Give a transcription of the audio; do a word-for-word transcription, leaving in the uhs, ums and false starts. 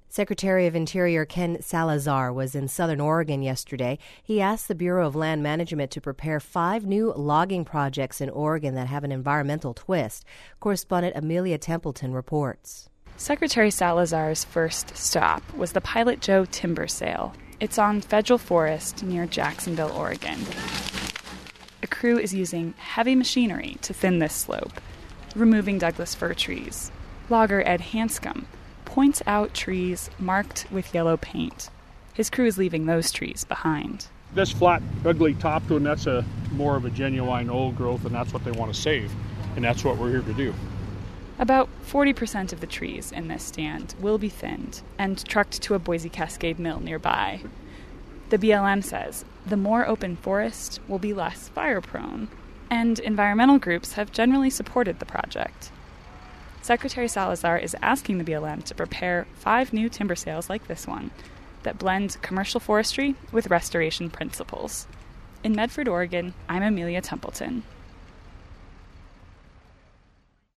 Secretary of Interior Ken Salazar was in Southern Oregon yesterday. He asked the Bureau of Land Management to prepare five new logging projects in Oregon that have an environmental twist. Correspondent Amelia Templeton reports. Secretary Salazar's first stop was the Pilot Joe timber sale. It's on federal forest near Jacksonville, Oregon. A crew is using heavy machinery to thin this slope, removing Douglas fir trees. Logger Ed Hanscom points out trees marked with yellow paint. His crew is leaving those trees behind. This flat, ugly top one, that's a more of a genuine old growth, and that's what they want to save, and that's what we're here to do. About forty percent of the trees in this stand will be thinned and trucked to a Boise Cascade mill nearby. The B L M says the more open forest will be less fire-prone, and environmental groups have generally supported the project. Secretary Salazar is asking the B L M to prepare five new timber sales like this one that blend commercial forestry with restoration principles. In Medford, Oregon, I'm Amelia Templeton.